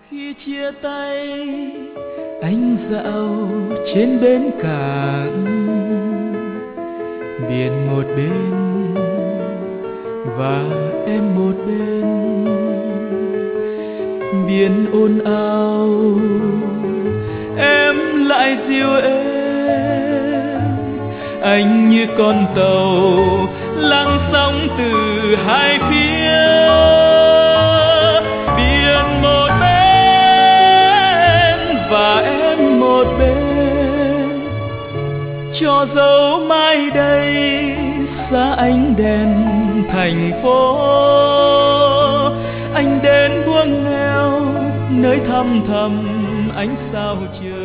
Khi chia tay anh dạo trên bến cảng, biển một bên và em một bên. Biển ồn ào em lại dịu êm, anh như con tàu lăng sóng từ hai phía. Biển một bên và em một bên, cho dấu mai đây xa ánh đèn thành phố. Anh đến buông neo nơi thăm thầm ánh sao trời.